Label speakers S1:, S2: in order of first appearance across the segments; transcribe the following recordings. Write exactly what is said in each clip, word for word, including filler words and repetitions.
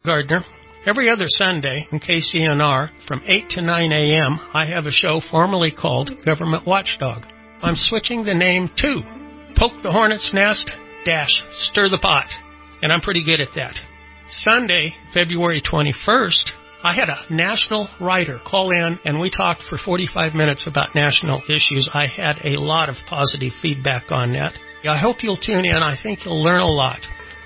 S1: Gardner. Every other Sunday in K C N R from eight to nine a.m., I have a show formerly called Government Watchdog. I'm switching the name to Poke the Hornet's Nest dash Stir the Pot, and I'm pretty good at that. Sunday, February twenty-first, I had a national writer call in, and we talked for forty-five minutes about national issues. I had a lot of positive feedback on that. I hope you'll tune in. I think you'll learn a lot.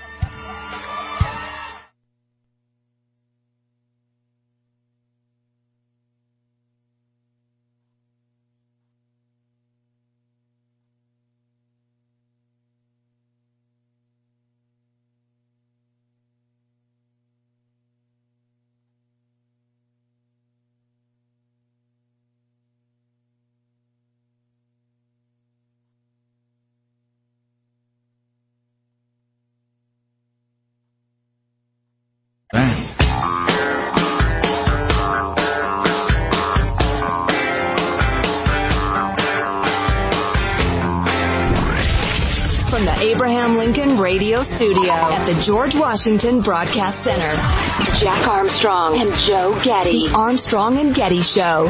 S2: From the Abraham Lincoln Radio Studio at the George Washington Broadcast Center, Jack Armstrong and Joe Getty. The Armstrong and Getty Show.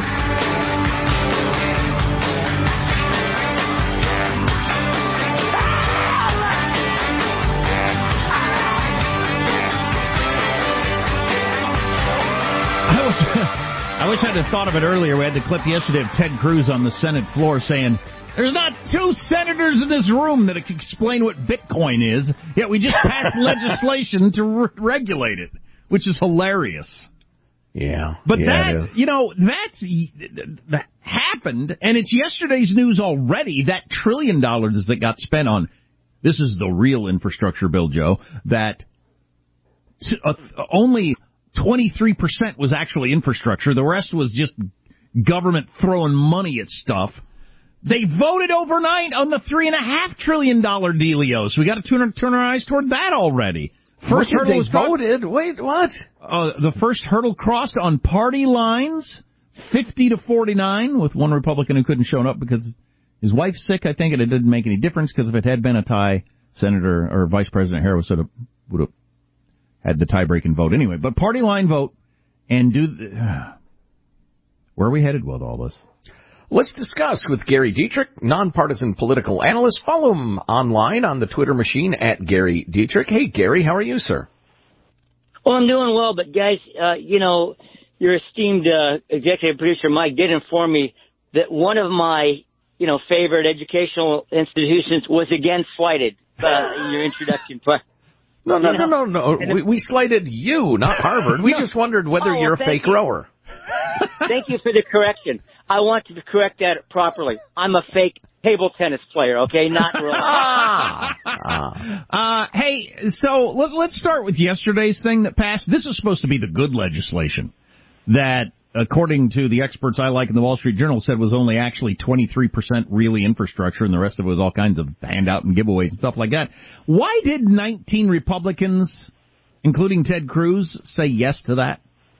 S3: I wish I'd have thought of it earlier. We had the clip yesterday of Ted Cruz on the Senate floor saying, there's not two senators in this room that can explain what Bitcoin is, yet we just passed legislation to re- regulate it, which is hilarious.
S4: Yeah.
S3: But
S4: yeah,
S3: that, you know, that's, that happened, and it's yesterday's news already, that trillion dollars that got spent on, this is the real infrastructure bill, Joe, that t- uh, only twenty-three percent was actually infrastructure. The rest was just government throwing money at stuff. They voted overnight on the three and a half trillion dollar dealio. So we got to turn, turn our eyes toward that already. First
S4: what
S3: hurdle
S4: they voted? Crossed, Wait, what?
S3: Uh, the first hurdle crossed on party lines, fifty to forty-nine, with one Republican who couldn't show up because his wife's sick, I think, and it didn't make any difference because if it had been a tie, Senator or Vice President Harris would have, would have had the tie-breaking vote anyway. But party line vote, and do the, uh, where are we headed with all this?
S4: Let's discuss with Gary Dietrich, nonpartisan political analyst. Follow him online on the Twitter machine at Gary Dietrich. Hey, Gary, how are you, sir?
S5: Well, I'm doing well, but guys, uh, you know, your esteemed uh, executive producer, Mike, did inform me that one of my, you know, favorite educational institutions was again slighted uh, in your introduction.
S4: No, no,
S5: you know,
S4: no, no, no. We, we slighted you, not Harvard. We no. just wondered whether
S5: oh,
S4: you're
S5: well,
S4: a fake
S5: you.
S4: rower.
S5: Thank you for the correction. I wanted to correct that properly. I'm a fake table tennis player, okay? Not rower.
S3: ah, ah. Uh, hey, so let, let's start with yesterday's thing that passed. This is supposed to be the good legislation that, according to the experts I like in the Wall Street Journal, said was only actually twenty-three percent really infrastructure, and the rest of it was all kinds of handout and giveaways and stuff like that. Why did nineteen Republicans, including Ted Cruz, say yes to that?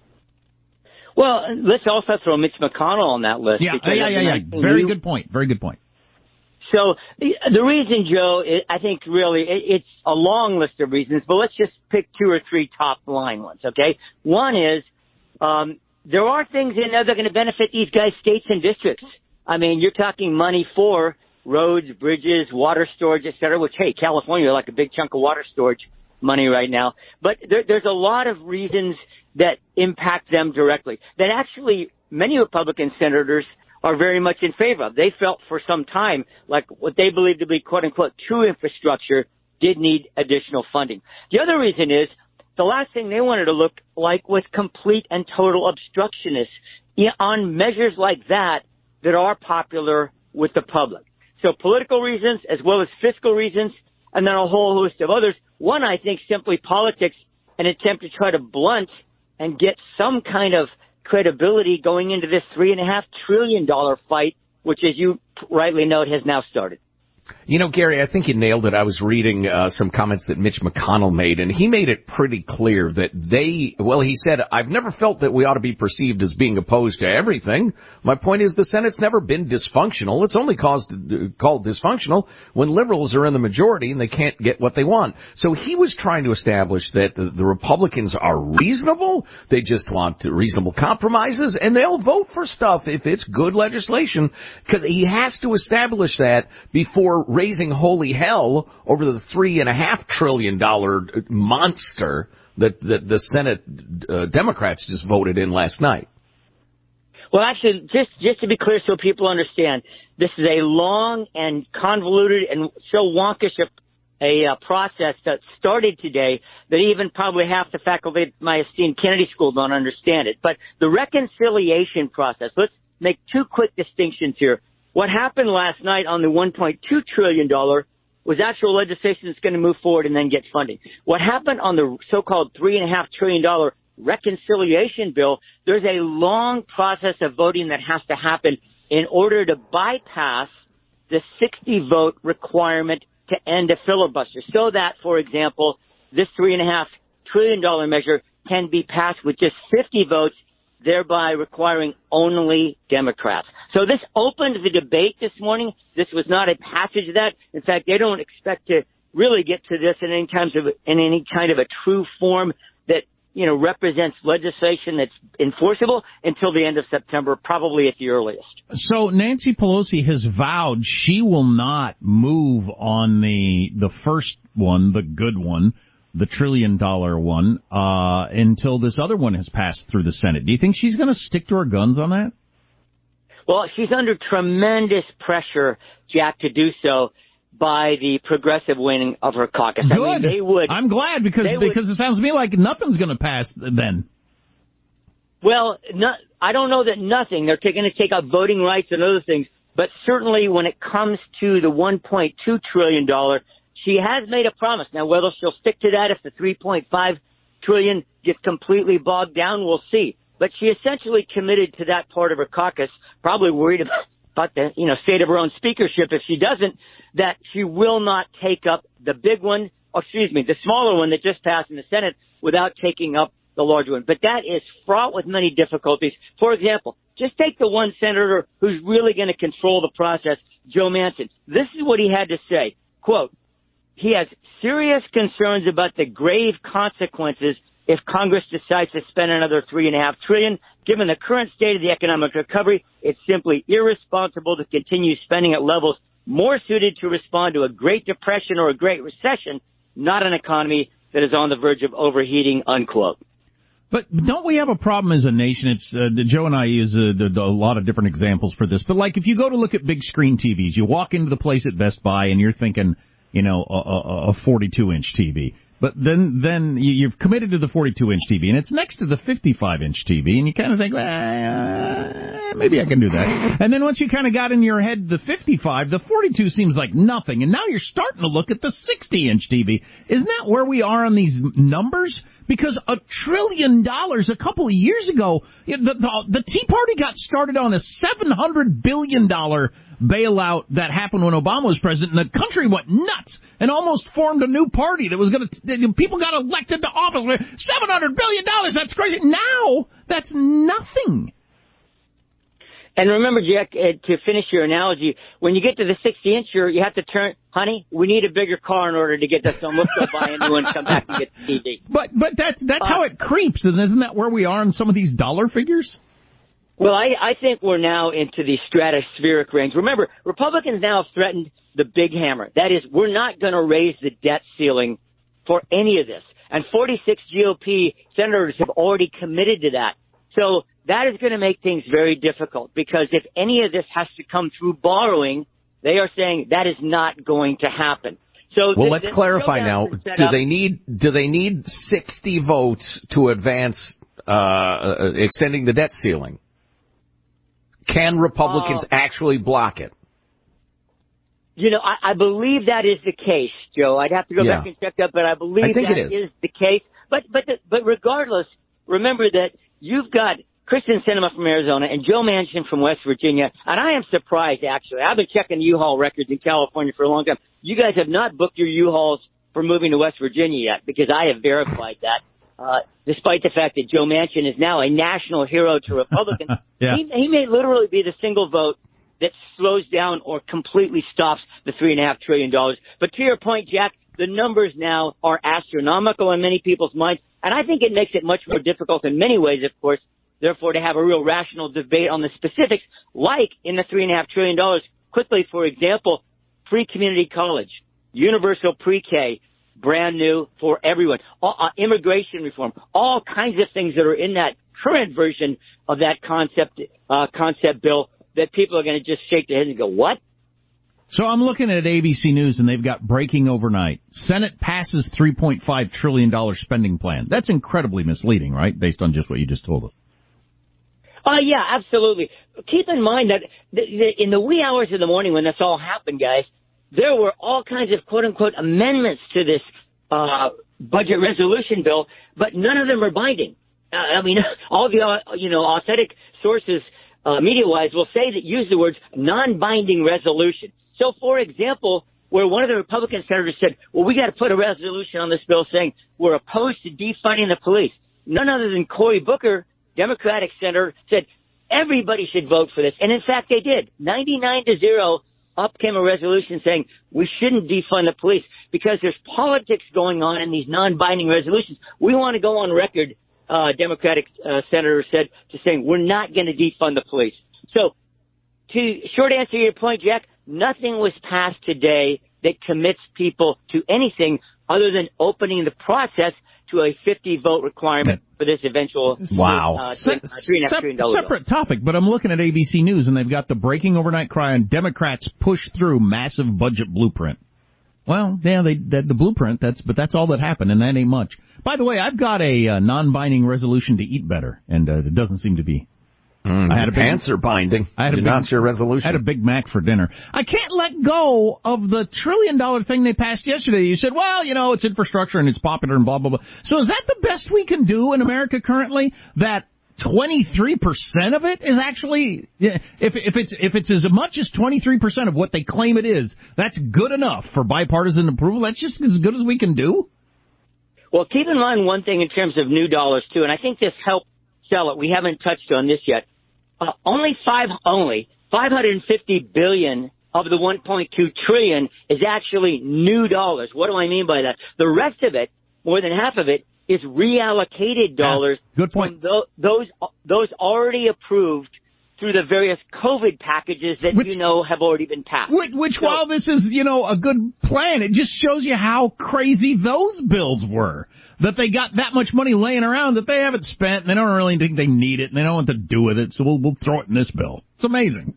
S5: Well, let's also throw Mitch McConnell on that list.
S3: Yeah, yeah, yeah, yeah. Very good point. Very good point.
S5: So the reason, Joe, I think really it's a long list of reasons, but let's just pick two or three top line ones, okay? One is um, there are things in there that are going to benefit these guys' states and districts. I mean, you're talking money for roads, bridges, water storage, et cetera, which, hey, California, like a big chunk of water storage money right now. But there, there's a lot of reasons that impact them directly, that actually many Republican senators are very much in favor of. They felt for some time like what they believed to be, quote-unquote, true infrastructure did need additional funding. The other reason is the last thing they wanted to look like was complete and total obstructionists on measures like that that are popular with the public. So political reasons as well as fiscal reasons, and then a whole host of others. One, I think, simply politics, an attempt to try to blunt and get some kind of credibility going into this three and a half trillion dollar fight, which, as you rightly note, has now started.
S4: You know, Gary, I think you nailed it. I was reading uh, some comments that Mitch McConnell made, and he made it pretty clear that they, well, he said, I've never felt that we ought to be perceived as being opposed to everything. My point is the Senate's never been dysfunctional. It's only caused, uh, called dysfunctional when liberals are in the majority and they can't get what they want. So he was trying to establish that the, the Republicans are reasonable. They just want reasonable compromises, and they'll vote for stuff if it's good legislation, because he has to establish that before raising holy hell over the three and a half trillion dollar monster that, that the Senate uh, Democrats just voted in last night.
S5: Well, actually, just just to be clear, so people understand, this is a long and convoluted and so wonkish a, a uh, process that started today that even probably half the faculty at my esteemed Kennedy School don't understand it. But the reconciliation process, let's make two quick distinctions here. What happened last night on the one point two trillion dollars was actual legislation that's going to move forward and then get funding. What happened on the so-called three point five trillion dollars reconciliation bill, there's a long process of voting that has to happen in order to bypass the sixty vote requirement to end a filibuster, so that, for example, this three point five trillion dollars measure can be passed with just fifty votes, thereby requiring only Democrats. So this opened the debate this morning. This was not a passage of that. In fact, they don't expect to really get to this in any kind of in any kind of a true form that, you know, represents legislation that's enforceable until the end of September, probably at the earliest.
S3: So Nancy Pelosi has vowed she will not move on the the first one, the good one, the trillion dollar one, uh, until this other one has passed through the Senate. Do you think she's going to stick to her guns on that?
S5: Well, she's under tremendous pressure, Jack, to do so by the progressive wing of her caucus.
S3: Good.
S5: I mean, they would.
S3: I'm glad because because would, it sounds to me like nothing's going to pass then.
S5: Well, not, I don't know that nothing. They're going to take out voting rights and other things, but certainly when it comes to the one point two trillion dollars, she has made a promise. Now, whether she'll stick to that if the three point five trillion dollars gets completely bogged down, we'll see. But she essentially committed to that part of her caucus, probably worried about, about the, you know, state of her own speakership if she doesn't, that she will not take up the big one, or excuse me, the smaller one that just passed in the Senate without taking up the larger one. But that is fraught with many difficulties. For example, just take the one senator who's really going to control the process, Joe Manchin. This is what he had to say. Quote, he has serious concerns about the grave consequences if Congress decides to spend another three and a half trillion. Given the current state of the economic recovery, it's simply irresponsible to continue spending at levels more suited to respond to a Great Depression or a Great Recession, not an economy that is on the verge of overheating, unquote.
S3: But don't we have a problem as a nation? It's uh, Joe and I use a, a lot of different examples for this. But like if you go to look at big screen T Vs, you walk into the place at Best Buy and you're thinking, you know, a, a forty-two inch T V. But then, then you've committed to the forty-two inch T V, and it's next to the fifty-five inch T V, and you kind of think, well, maybe I can do that. And then once you kind of got in your head the fifty-five, the forty-two seems like nothing, and now you're starting to look at the sixty inch T V. Isn't that where we are on these numbers? Because a trillion dollars a couple of years ago, the, the, the Tea Party got started on a seven hundred billion dollars bailout that happened when Obama was president, and the country went nuts and almost formed a new party that was going to, people got elected to office with seven hundred billion dollars. That's crazy. Now, that's nothing.
S5: And remember, Jack, uh, to finish your analogy, when you get to the sixty incher, you have to turn, honey, we need a bigger car in order to get this done. Let's go buy a new one and come back and get the T V.
S3: But, but that's, that's uh, how it creeps, and isn't that where we are in some of these dollar figures?
S5: Well, I, I think we're now into the stratospheric range. Remember, Republicans now have threatened the big hammer. That is, we're not going to raise the debt ceiling for any of this. And forty-six G O P senators have already committed to that. So that is going to make things very difficult, because if any of this has to come through borrowing, they are saying that is not going to happen. So
S4: well,
S5: the,
S4: let's
S5: the
S4: clarify now. Do
S5: up,
S4: they need do they need sixty votes to advance uh, extending the debt ceiling? Can Republicans uh, actually block it?
S5: You know, I, I believe that is the case, Joe. I'd have to go
S4: yeah.
S5: back and check that, but I believe
S4: I think
S5: that
S4: it is.
S5: is the case. But but the, but regardless, remember that you've got Kristen Sinema from Arizona, and Joe Manchin from West Virginia. And I am surprised, actually. I've been checking U-Haul records in California for a long time. You guys have not booked your U-Hauls for moving to West Virginia yet, because I have verified that. Uh, despite the fact that Joe Manchin is now a national hero to Republicans, yeah. he, he may literally be the single vote that slows down or completely stops the three and a half trillion dollars. But to your point, Jack, the numbers now are astronomical in many people's minds, and I think it makes it much more difficult in many ways, of course, therefore, to have a real rational debate on the specifics, like in the three and a half trillion dollars. Quickly, for example, free community college, universal pre-K, brand new for everyone, all, uh, immigration reform, all kinds of things that are in that current version of that concept uh, concept bill that people are going to just shake their heads and go, what?
S3: So I'm looking at A B C News, and they've got breaking overnight. Senate passes three point five trillion dollars spending plan. That's incredibly misleading, right, based on just what you just told us?
S5: Uh, yeah, absolutely. Keep in mind that the, the, in the wee hours of the morning when this all happened, guys, there were all kinds of quote-unquote amendments to this uh budget resolution bill, but none of them are binding. Uh, I mean, all the, uh, you know, authentic sources, uh, media-wise, will say that use the words non-binding resolution. So, for example, where one of the Republican senators said, well, we got to put a resolution on this bill saying we're opposed to defunding the police. None other than Cory Booker, Democratic senator, said everybody should vote for this. And in fact, they did. ninety-nine to zero, up came a resolution saying we shouldn't defund the police because there's politics going on in these non-binding resolutions. We want to go on record, uh, Democratic uh, senator said, to saying we're not going to defund the police. So, to short answer your point, Jack, nothing was passed today that commits people to anything other than opening the process to a fifty vote requirement for this eventual
S4: wow
S5: uh, three, uh, three and a half trillion dollars.
S3: Separate topic, but I'm looking at A B C News, and they've got the breaking overnight cry on Democrats push through massive budget blueprint. Well, yeah, they that, the blueprint. That's but that's all that happened, and that ain't much. By the way, I've got a uh, non-binding resolution to eat better, and uh, it doesn't seem to be.
S4: Mm, I had a big, pants are binding.
S3: I had a big,
S4: not your resolution.
S3: I had a Big Mac for dinner. I can't let go of the trillion dollar thing they passed yesterday. You said, well, you know, it's infrastructure and it's popular and blah, blah, blah. So is that the best we can do in America currently? That twenty-three percent of it is actually, if, if it's, if it's as much as twenty-three percent of what they claim it is, that's good enough for bipartisan approval? That's just as good as we can do?
S5: Well, keep in mind one thing in terms of new dollars too, and I think this helped sell it. We haven't touched on this yet. Uh, only five, only five hundred fifty billion of the one point two trillion is actually new dollars. What do I mean by that? The rest of it, more than half of it, is reallocated dollars.
S3: Yeah, good point.
S5: From those those already approved through the various COVID packages that which, you know have already been passed.
S3: Which, which so, while this is, you know, a good plan, it just shows you how crazy those bills were. That they got that much money laying around that they haven't spent, and they don't really think they need it, and they don't know what to do with it, so we'll, we'll throw it in this bill. It's amazing.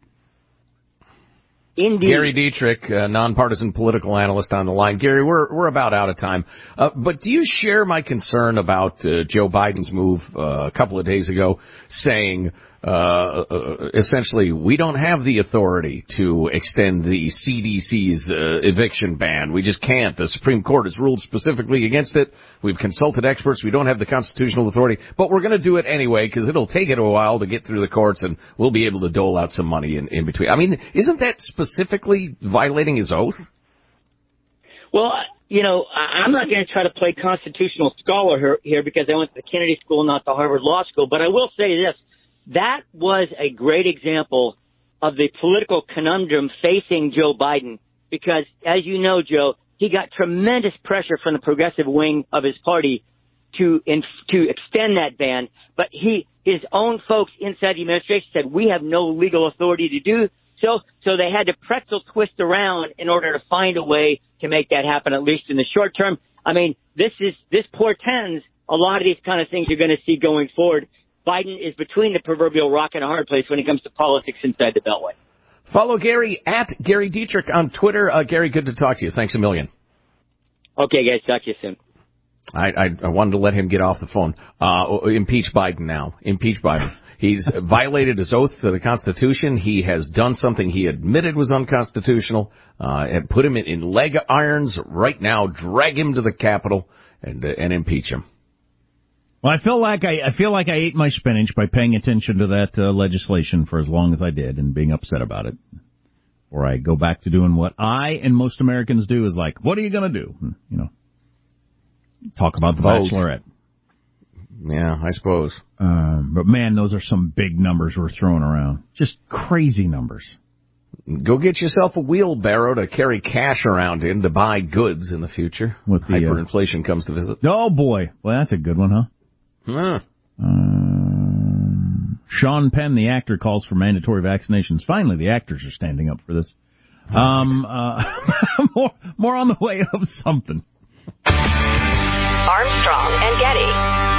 S5: Indeed.
S4: Gary Dietrich, uh, nonpartisan political analyst on the line. Gary, we're we're about out of time, uh, but do you share my concern about uh, Joe Biden's move uh, a couple of days ago, saying uh, uh, essentially we don't have the authority to extend the C D C's uh, eviction ban. We just can't. The Supreme Court has ruled specifically against it. We've consulted experts. We don't have the constitutional authority, but we're going to do it anyway because it'll take it a while to get through the courts, and we'll be able to dole out some money in, in between. I mean, isn't that specifically violating his oath?
S5: Well, you know, I'm not going to try to play constitutional scholar here, here because I went to the Kennedy School, not the Harvard Law School, but I will say this. That was a great example of the political conundrum facing Joe Biden because, as you know, Joe, he got tremendous pressure from the progressive wing of his party to in, to extend that ban, but he his own folks inside the administration said, we have no legal authority to do so, so they had to pretzel twist around in order to find a way to make that happen, at least in the short term. I mean, this is this portends a lot of these kind of things you're going to see going forward. Biden is between the proverbial rock and a hard place when it comes to politics inside the Beltway.
S4: Follow Gary at Gary Dietrich on Twitter. Uh, Gary, good to talk to you. Thanks a million.
S5: Okay, guys. Talk to you soon.
S4: I, I, I wanted to let him get off the phone. Uh, impeach Biden now. Impeach Biden. He's violated his oath to the Constitution. He has done something he admitted was unconstitutional, uh, and put him in, in leg irons right now. Drag him to the Capitol and, uh, and impeach him.
S3: Well, I feel like I, I feel like I ate my spinach by paying attention to that uh, legislation for as long as I did and being upset about it. Or I go back to doing what I and most Americans do is like, what are you going to do? You know, talk about the
S4: Vote.
S3: Bachelorette.
S4: Yeah, I suppose.
S3: Um, but man, those are some big numbers we're throwing around. Just crazy numbers.
S4: Go get yourself a wheelbarrow to carry cash around in to buy goods in the future.
S3: With the,
S4: hyperinflation uh, comes to visit.
S3: Oh boy, well that's a good one, huh?
S4: Huh.
S3: Um, Sean Penn, the actor, calls for mandatory vaccinations. Finally, the actors are standing up for this. Um, uh, more, more on the way of something.
S2: Armstrong and Getty.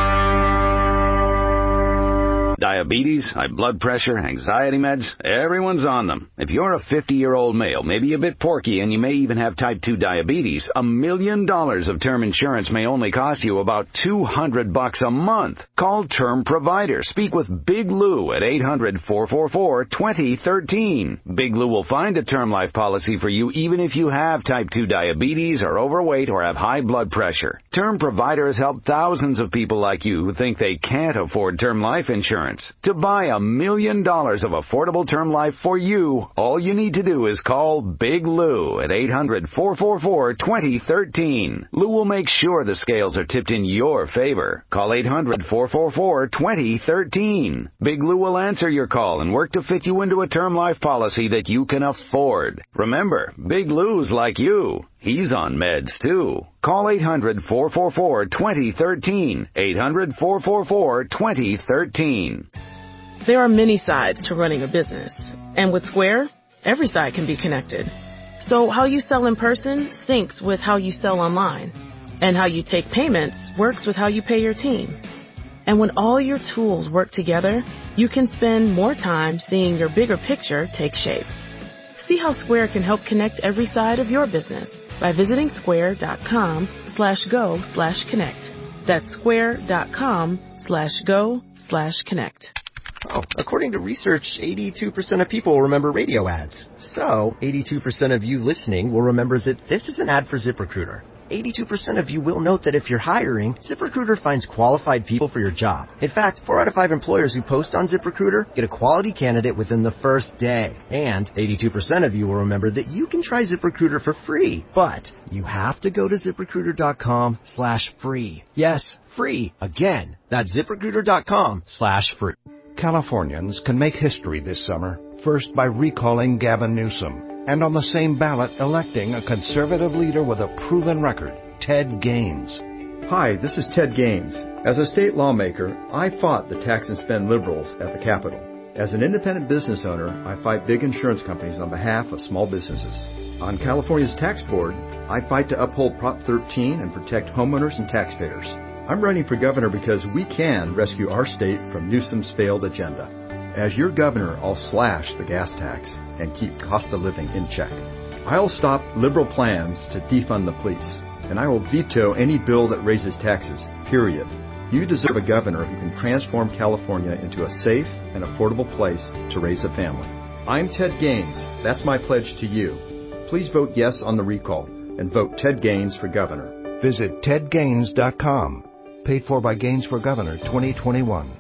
S6: Diabetes, high blood pressure, anxiety meds, everyone's on them. If you're a fifty-year-old male, maybe a bit porky, and you may even have type two diabetes, a million dollars of term insurance may only cost you about two hundred bucks a month. Call Term Provider. Speak with Big Lou at eight hundred, four four four, two zero one three. Big Lou will find a term life policy for you even if you have type two diabetes, are overweight, or have high blood pressure. Term Provider has helped thousands of people like you who think they can't afford term life insurance. To buy a million dollars of affordable term life for you, all you need to do is call Big Lou at eight hundred, four four four, two zero one three. Lou will make sure the scales are tipped in your favor. Call eight hundred, four four four, two zero one three. Big Lou will answer your call and work to fit you into a term life policy that you can afford. Remember, Big Lou's like you. He's on meds, too. Call eight hundred, four four four, two zero one three. eight hundred, four four four, two zero one three.
S7: There are many sides to running a business. And with Square, every side can be connected. So how you sell in person syncs with how you sell online. And how you take payments works with how you pay your team. And when all your tools work together, you can spend more time seeing your bigger picture take shape. See how Square can help connect every side of your business by visiting square.com slash go slash connect. That's square.com slash go slash connect.
S8: Oh, according to research, eighty-two percent of people will remember radio ads. So, eighty-two percent of you listening will remember that this is an ad for ZipRecruiter. eighty-two percent of you will note that if you're hiring, ZipRecruiter finds qualified people for your job. In fact, four out of five employers who post on ZipRecruiter get a quality candidate within the first day. And eighty-two percent of you will remember that you can try ZipRecruiter for free. But you have to go to ZipRecruiter.com slash free. Yes, free. Again, that's ZipRecruiter.com slash free.
S9: Californians can make history this summer, first by recalling Gavin Newsom, and on the same ballot electing a conservative leader with a proven record, Ted Gaines.
S10: Hi, this is Ted Gaines. As a state lawmaker, I fought the tax and spend liberals at the Capitol. As an independent business owner, I fight big insurance companies on behalf of small businesses. On California's tax board, I fight to uphold Prop thirteen and protect homeowners and taxpayers. I'm running for governor because we can rescue our state from Newsom's failed agenda. As your governor, I'll slash the gas tax and keep cost of living in check. I'll stop liberal plans to defund the police, and I will veto any bill that raises taxes, period. You deserve a governor who can transform California into a safe and affordable place to raise a family. I'm Ted Gaines. That's my pledge to you. Please vote yes on the recall and vote Ted Gaines for governor.
S9: Visit ted gaines dot com. Paid for by Gaines for Governor twenty twenty-one.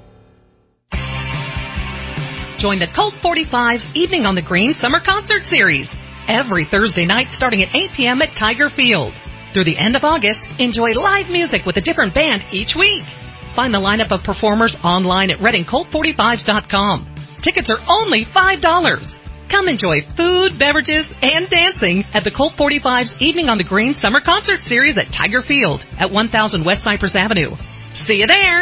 S11: Join the Colt forty-five's Evening on the Green Summer Concert Series every Thursday night starting at eight p.m. at Tiger Field. Through the end of August, enjoy live music with a different band each week. Find the lineup of performers online at reading colt forty-fives dot com. Tickets are only five dollars. Come enjoy food, beverages, and dancing at the Colt forty-five's Evening on the Green Summer Concert Series at Tiger Field at one thousand West Cypress Avenue. See you there!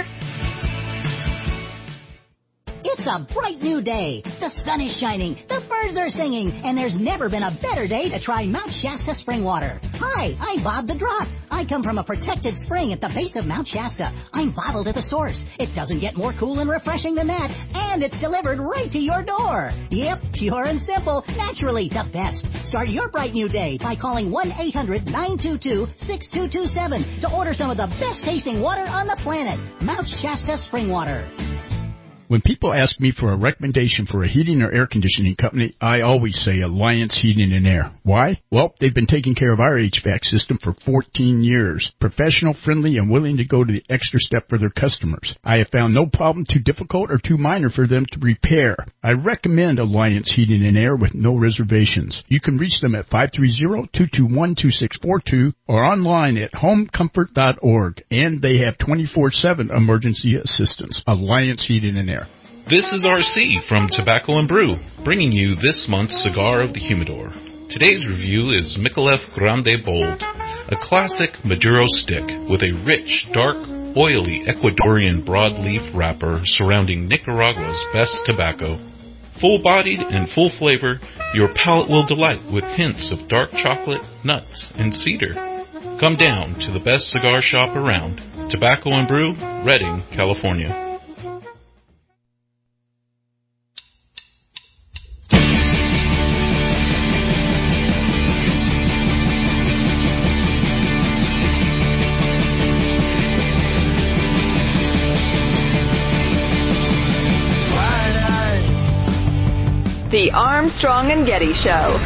S12: It's a bright new day. The sun is shining, the birds are singing, and there's never been a better day to try Mount Shasta spring water. Hi, I'm Bob the Drop. I come from a protected spring at the base of Mount Shasta. I'm bottled at the source. It doesn't get more cool and refreshing than that, and it's delivered right to your door. Yep, pure and simple, naturally the best. Start your bright new day by calling one eight hundred, nine two two, six two two seven to order some of the best tasting water on the planet. Mount Shasta spring water.
S13: When people ask me for a recommendation for a heating or air conditioning company, I always say Alliance Heating and Air. Why? Well, they've been taking care of our H V A C system for fourteen years. Professional, friendly, and willing to go to the extra step for their customers. I have found no problem too difficult or too minor for them to repair. I recommend Alliance Heating and Air with no reservations. You can reach them at five three zero, two two one, two six four two or online at home comfort dot org. And they have twenty-four seven emergency assistance. Alliance Heating and Air.
S14: This is R C from Tobacco and Brew, bringing you this month's Cigar of the Humidor. Today's review is Michelef Grande Bold, a classic Maduro stick with a rich, dark, oily Ecuadorian broadleaf wrapper surrounding Nicaragua's best tobacco. Full-bodied and full flavor, your palate will delight with hints of dark chocolate, nuts, and cedar. Come down to the best cigar shop around, Tobacco and Brew, Redding, California.
S2: The Armstrong and Getty Show.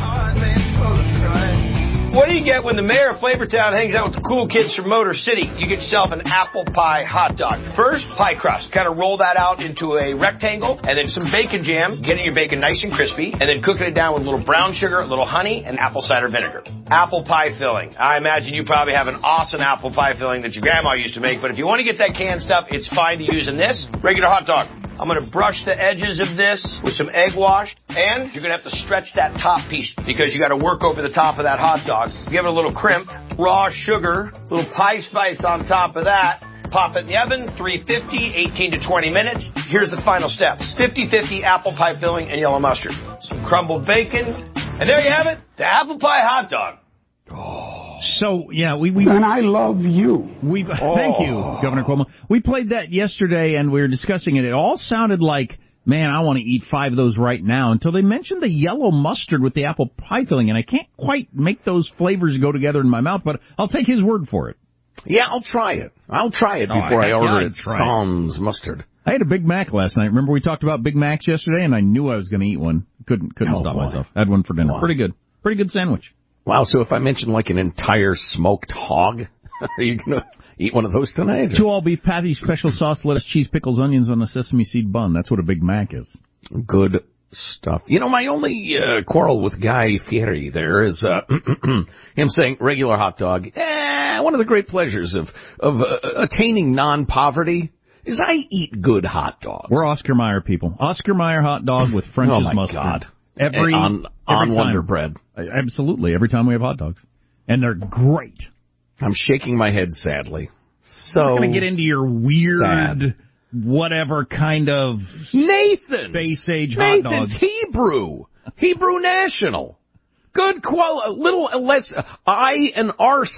S15: What do you get when the mayor of Flavortown hangs out with the cool kids from Motor City? You get yourself an apple pie hot dog. First, pie crust. Kind of roll that out into a rectangle, and then some bacon jam, getting your bacon nice and crispy, and then cooking it down with a little brown sugar, a little honey, and apple cider vinegar. Apple pie filling. I imagine you probably have an awesome apple pie filling that your grandma used to make, but if you want to get that canned stuff, it's fine to use in this regular hot dog. I'm going to brush the edges of this with some egg wash, and you're going to have to stretch that top piece because you got to work over the top of that hot dog. Give it a little crimp, raw sugar, a little pie spice on top of that. Pop it in the oven, three fifty, eighteen to twenty minutes. Here's the final steps. fifty fifty apple pie filling and yellow mustard. Some crumbled bacon, and there you have it, the apple pie hot dog.
S3: Oh. So, yeah, we... we
S16: and I love you.
S3: We've, oh. Thank you, Governor Cuomo. We played that yesterday, and we were discussing it. It all sounded like, man, I want to eat five of those right now, until they mentioned the yellow mustard with the apple pie filling, and I can't quite make those flavors go together in my mouth, but I'll take his word for it.
S4: Yeah, I'll try it. I'll try it before oh, I, I order it. Sans mustard.
S3: I had a Big Mac last night. Remember we talked about Big Macs yesterday, and I knew I was going to eat one. Couldn't couldn't oh, stop boy. myself. I had one for dinner. Wow. Pretty good. Pretty good sandwich.
S4: Wow, so if I mention like an entire smoked hog, are you going to eat one of those tonight? Or?
S3: Two all-beef patties, special sauce, lettuce, cheese, pickles, onions on a sesame seed bun. That's what a Big Mac is.
S4: Good stuff. You know, my only uh, quarrel with Guy Fieri there is uh, him saying regular hot dog. Eh, one of the great pleasures of, of uh, attaining non-poverty is I eat good hot dogs.
S3: We're Oscar Mayer people. Oscar Mayer hot dog with French's
S4: oh my
S3: mustard.
S4: God.
S3: Every,
S4: on,
S3: every
S4: on Wonder Bread.
S3: Absolutely. Every time we have hot dogs. And they're great.
S4: I'm shaking my head sadly. So
S3: I'm going to get into your weird,
S4: sad.
S3: whatever kind of
S4: Nathan's.
S3: space age hot dog.
S4: Nathan's Hebrew. Hebrew National. Good quality. A little less I and arse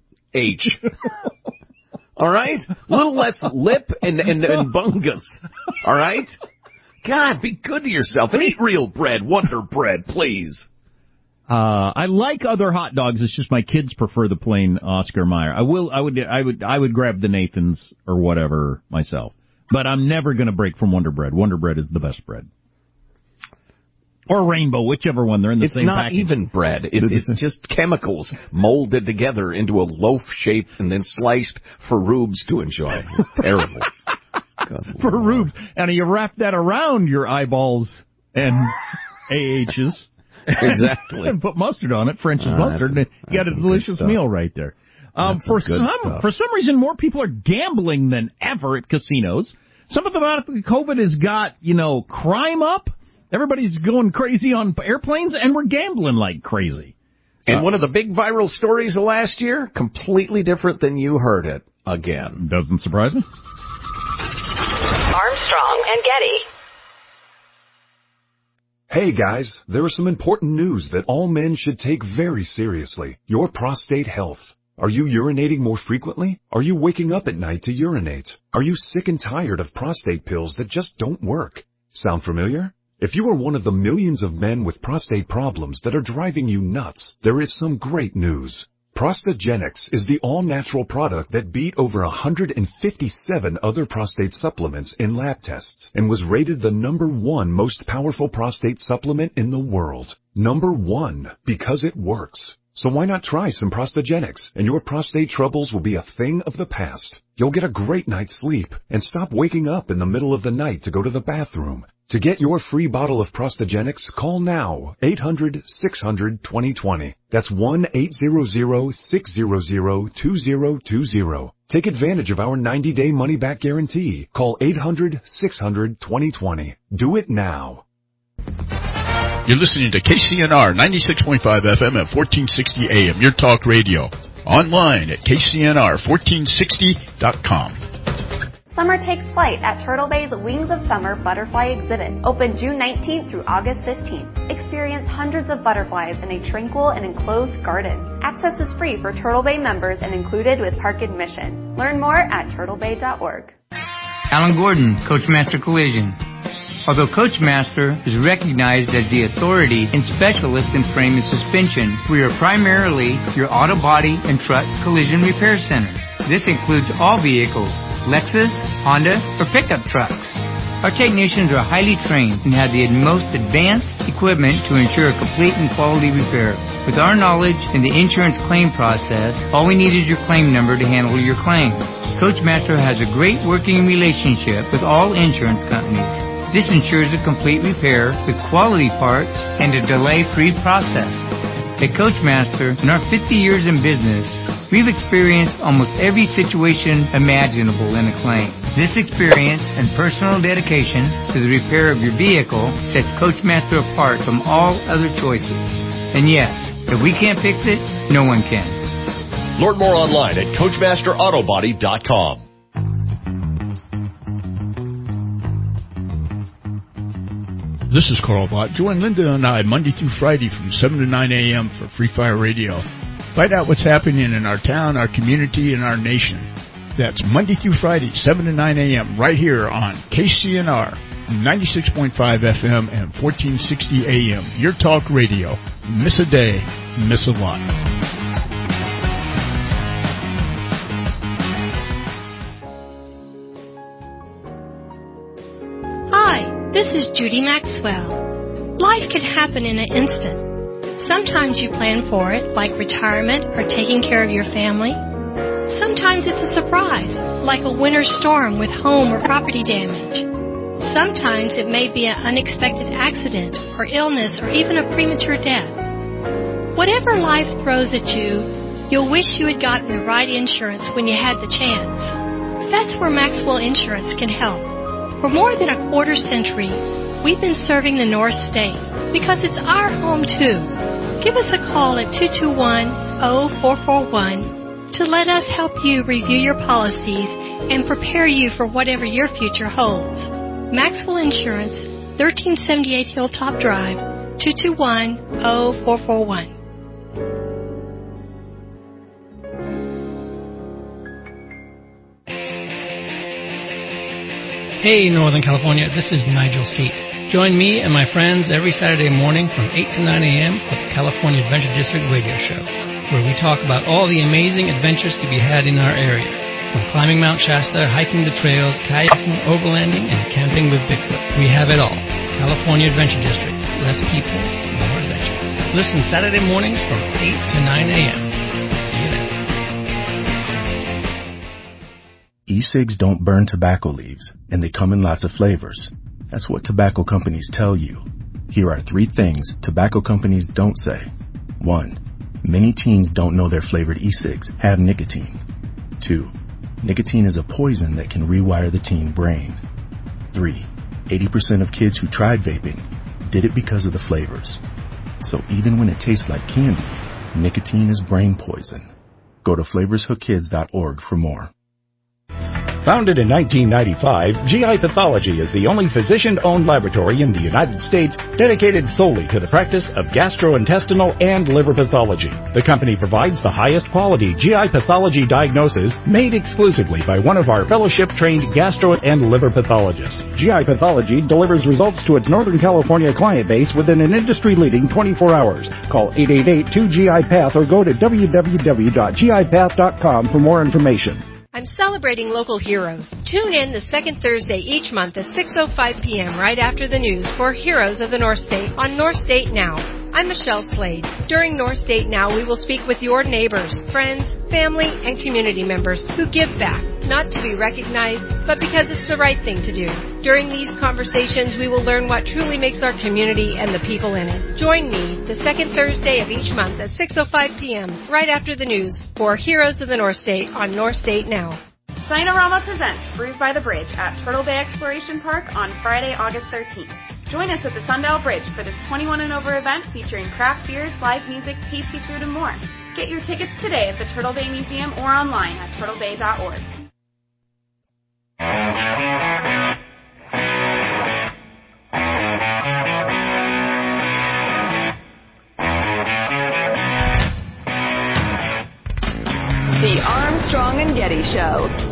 S4: H. All right? A little less lip and, and, and bungus. All right? God, be good to yourself and eat real bread, Wonder Bread, please.
S3: Uh, I like other hot dogs. It's just my kids prefer the plain Oscar Mayer. I will, I would, I would, I would grab the Nathan's or whatever myself. But I'm never going to break from Wonder Bread. Wonder Bread is the best bread. Or Rainbow, whichever one. They're in the
S4: it's
S3: same package.
S4: It's not even bread. It's, it's just chemicals molded together into a loaf shape and then sliced for rubes to enjoy. It's terrible.
S3: For rubes. And you wrap that around your eyeballs and A H's.
S4: Exactly.
S3: And put mustard on it, French's
S4: oh,
S3: mustard, and you got a delicious meal right there. Um, for some, stuff. for some reason, more people are gambling than ever at casinos. Something about COVID has got, you know, crime up. Everybody's going crazy on airplanes, and we're gambling like crazy.
S4: And uh, one of the big viral stories of last year, completely different than you heard it again.
S3: Doesn't surprise me.
S2: Armstrong and Getty.
S17: Hey guys, there is some important news that all men should take very seriously. Your prostate health. Are you urinating more frequently? Are you waking up at night to urinate? Are you sick and tired of prostate pills that just don't work? Sound familiar? If you are one of the millions of men with prostate problems that are driving you nuts, there is some great news. Prostagenics is the all-natural product that beat over one hundred fifty-seven other prostate supplements in lab tests and was rated the number one most powerful prostate supplement in the world. Number one, because it works. So why not try some Prostagenics, and your prostate troubles will be a thing of the past. You'll get a great night's sleep and stop waking up in the middle of the night to go to the bathroom. To get your free bottle of Prostagenics, call now, eight hundred, six hundred, twenty twenty. That's one eight hundred, six hundred, two zero two zero. Take advantage of our ninety-day money-back guarantee. Call eight hundred, six hundred, twenty twenty. Do it now.
S13: You're listening to K C N R ninety-six point five F M at fourteen sixty A M, your talk radio. Online at K C N R fourteen sixty dot com.
S16: Summer takes flight at Turtle Bay's Wings of Summer Butterfly Exhibit, open June nineteenth through August fifteenth. Experience hundreds of butterflies in a tranquil and enclosed garden. Access is free for Turtle Bay members and included with park admission. Learn more at turtle bay dot org.
S18: Alan Gordon, Coachmaster Collision. Although Coachmaster is recognized as the authority and specialist in frame and suspension, we are primarily your auto body and truck collision repair center. This includes all vehicles, Lexus, Honda, or pickup trucks. Our technicians are highly trained and have the most advanced equipment to ensure a complete and quality repair. With our knowledge in the insurance claim process, all we need is your claim number to handle your claim. Coachmaster has a great working relationship with all insurance companies. This ensures a complete repair with quality parts and a delay-free process. At Coachmaster, in our fifty years in business, we've experienced almost every situation imaginable in a claim. This experience and personal dedication to the repair of your vehicle sets Coachmaster apart from all other choices. And yes, if we can't fix it, no one can.
S19: Learn more online at coachmaster auto body dot com.
S13: This is Carl Bott. Join Linda and I Monday through Friday from seven to nine A M for Free Fire Radio. Find out what's happening in our town, our community, and our nation. That's Monday through Friday, seven to nine A M right here on K C N R ninety-six point five F M and fourteen sixty A M. Your talk radio. Miss a day, miss a lot.
S20: This is Judy Maxwell. Life can happen in an instant. Sometimes you plan for it, like retirement or taking care of your family. Sometimes it's a surprise, like a winter storm with home or property damage. Sometimes it may be an unexpected accident or illness or even a premature death. Whatever life throws at you, you'll wish you had gotten the right insurance when you had the chance. That's where Maxwell Insurance can help. For more than a quarter century, we've been serving the North State because it's our home, too. Give us a call at two two one, zero four four one to let us help you review your policies and prepare you for whatever your future holds. Maxwell Insurance, thirteen seventy-eight Hilltop Drive, two two one, zero four four one.
S21: Hey, Northern California, this is Nigel Skeet. Join me and my friends every Saturday morning from eight to nine A M with the California Adventure District Radio Show, where we talk about all the amazing adventures to be had in our area, from climbing Mount Shasta, hiking the trails, kayaking, overlanding, and camping with Bigfoot. We have it all. California Adventure District. Less people, more adventure. Listen Saturday mornings from eight to nine A M See you then.
S22: E-cigs don't burn tobacco leaves, and they come in lots of flavors. That's what tobacco companies tell you. Here are three things tobacco companies don't say. One, many teens don't know their flavored e-cigs have nicotine. Two, nicotine is a poison that can rewire the teen brain. Three, eighty percent of kids who tried vaping did it because of the flavors. So even when it tastes like candy, nicotine is brain poison. Go to flavors hook kids dot org for more.
S1: Founded in nineteen ninety-five, G I Pathology is the only physician-owned laboratory in the United States dedicated solely to the practice of gastrointestinal and liver pathology. The company provides the highest quality G I pathology diagnosis made exclusively by one of our fellowship-trained gastro and liver pathologists. G I Pathology delivers results to its Northern California client base within an industry-leading twenty-four hours. Call eight eight eight, two G I Path or go to w w w dot g i path dot com for more information.
S5: I'm celebrating local heroes. Tune in the second Thursday each month at six oh five p.m. right after the news for Heroes of the North State on North State Now. I'm Michelle Slade. During North State Now, we will speak with your neighbors, friends, family, and community members who give back, not to be recognized, but because it's the right thing to do. During these conversations, we will learn what truly makes our community and the people in it. Join me the second Thursday of each month at six oh five p.m. right after the news for Heroes of the North State on North State Now.
S23: Sinorama presents Bruised by the Bridge at Turtle Bay Exploration Park on Friday, August thirteenth. Join us at the Sundial Bridge for this twenty-one and over event featuring craft beers, live music, tasty food, and more. Get your tickets today at the Turtle Bay Museum or online at turtle bay dot org.
S2: The Armstrong and Getty Show.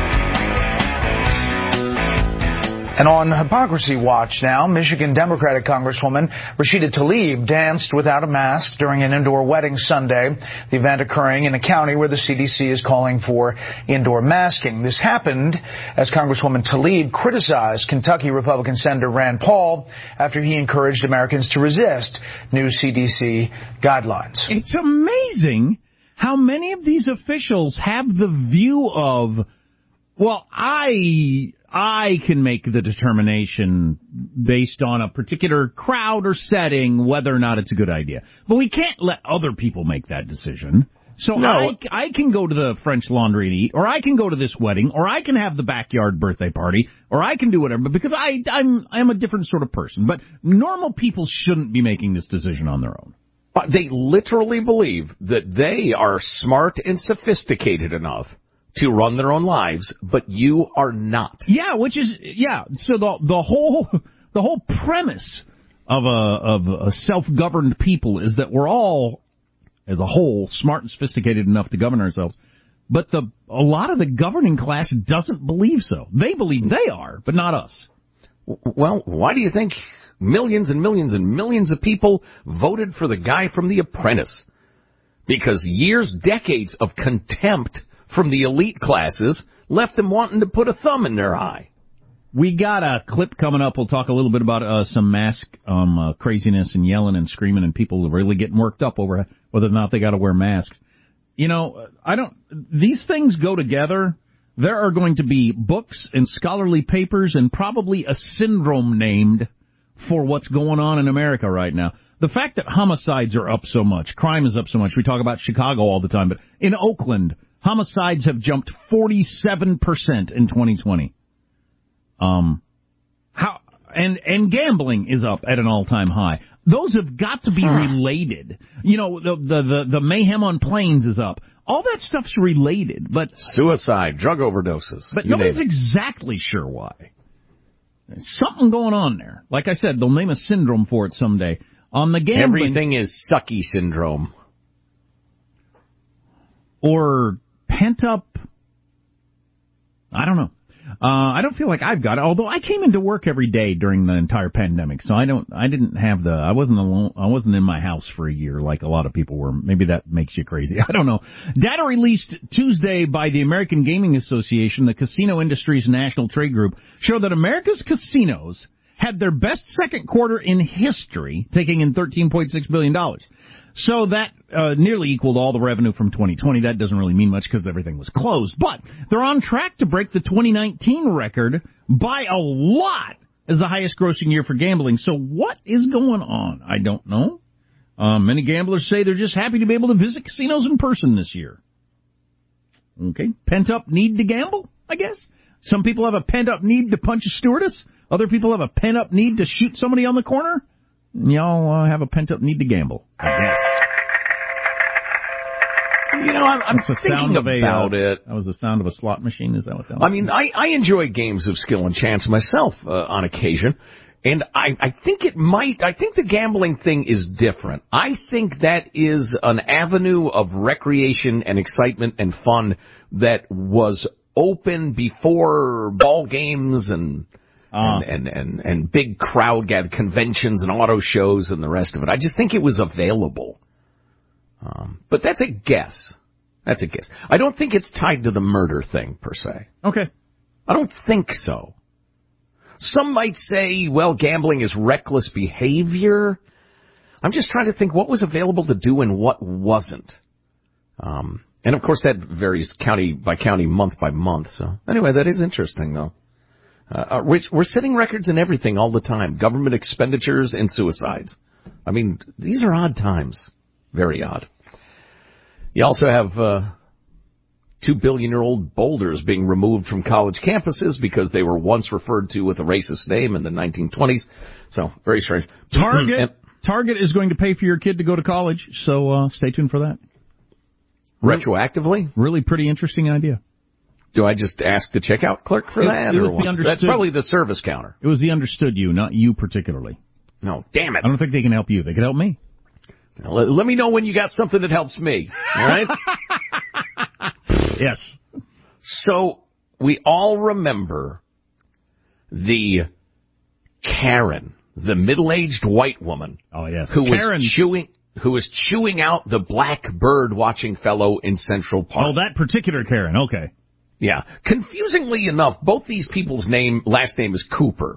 S24: And on Hypocrisy Watch now, Michigan Democratic Congresswoman Rashida Tlaib danced without a mask during an indoor wedding Sunday, the event occurring in a county where the C D C is calling for indoor masking. This happened as Congresswoman Tlaib criticized Kentucky Republican Senator Rand Paul after he encouraged Americans to resist new C D C guidelines.
S3: It's amazing how many of these officials have the view of, well, I... I can make the determination based on a particular crowd or setting whether or not it's a good idea. But we can't let other people make that decision. So no. I, I can go to the French Laundry and eat, or I can go to this wedding, or I can have the backyard birthday party, or I can do whatever, because I, I'm, I'm a different sort of person. But normal people shouldn't be making this decision on their own.
S4: But they literally believe that they are smart and sophisticated enough to run their own lives, but you are not.
S3: Yeah, which is, yeah, so the the whole the whole premise of a of a self-governed people is that we're all, as a whole, smart and sophisticated enough to govern ourselves. But the a lot of the governing class doesn't believe so. They believe they are, but not us.
S4: Well, why do you think millions and millions and millions of people voted for the guy from The Apprentice? Because years, decades of contempt from the elite classes left them wanting to put a thumb in their eye.
S3: We got a clip coming up. We'll talk a little bit about uh, some mask um, uh, craziness and yelling and screaming and people really getting worked up over whether or not they got to wear masks. You know, I don't. These things go together. There are going to be books and scholarly papers and probably a syndrome named for what's going on in America right now. The fact that homicides are up so much, crime is up so much. We talk about Chicago all the time, but in Oakland, homicides have jumped forty-seven percent in twenty twenty. Um, how and and gambling is up at an all-time high. Those have got to be related. You know, the the the, the mayhem on planes is up. All that stuff's related, but
S4: suicide, drug overdoses.
S3: But nobody's exactly sure why. There's something going on there. Like I said, they'll name a syndrome for it someday. On the gambling,
S4: everything is sucky syndrome,
S3: or pent up. I don't know. Uh, I don't feel like I've got it. Although I came into work every day during the entire pandemic, so I don't. I didn't have the. I wasn't alone. I wasn't in my house for a year like a lot of people were. Maybe that makes you crazy. I don't know. Data released Tuesday by the American Gaming Association, the Casino Industry's national trade group, show that America's casinos had their best second quarter in history, taking in thirteen point six billion dollars. So that uh, nearly equaled all the revenue from twenty twenty. That doesn't really mean much because everything was closed. But they're on track to break the twenty nineteen record by a lot as the highest grossing year for gambling. So what is going on? I don't know. Uh, many gamblers say they're just happy to be able to visit casinos in person this year. Okay. Pent-up need to gamble, I guess. Some people have a pent-up need to punch a stewardess. Other people have a pent-up need to shoot somebody on the corner. Y'all uh, have a pent-up need to gamble, I guess.
S4: You know, I'm, I'm thinking about
S3: a, uh,
S4: it.
S3: That was the sound of a slot machine. Is that what that was?
S4: I mean, I, I enjoy games of skill and chance myself uh, on occasion. And I, I think it might, I think the gambling thing is different. I think that is an avenue of recreation and excitement and fun that was open before ball games and, uh. and, and, and, and big crowd gather conventions and auto shows and the rest of it. I just think it was available. Um, but that's a guess. That's a guess. I don't think it's tied to the murder thing per se.
S3: Okay.
S4: I don't think so. Some might say, well, gambling is reckless behavior. I'm just trying to think what was available to do and what wasn't. Um, and, of course, that varies county by county, month by month. So, anyway, that is interesting, though. Uh, we're, we're setting records in everything all the time. Government expenditures and suicides. I mean, these are odd times. Very odd. You also have uh, two billion-year-old boulders being removed from college campuses because they were once referred to with a racist name in the nineteen twenties. So, very strange.
S3: Target
S4: and,
S3: Target is going to pay for your kid to go to college, so uh, stay tuned for that.
S4: Retroactively?
S3: Really pretty interesting idea.
S4: Do I just ask the checkout clerk for
S3: it,
S4: that?
S3: It
S4: or
S3: was
S4: what?
S3: the understood,
S4: That's probably the service counter.
S3: It was the understood you, not you particularly.
S4: No, damn it.
S3: I don't think they can help you. They can help me.
S4: Now, let, let me know when you got something that helps me, all right?
S3: Yes.
S4: So, we all remember the Karen, the middle-aged white woman.
S3: Oh, yes.
S4: Who
S3: Karen.
S4: was chewing... who was chewing out the black bird-watching fellow in Central Park.
S3: Oh, that particular Karen, okay.
S4: Yeah. Confusingly enough, both these people's name, last name is Cooper.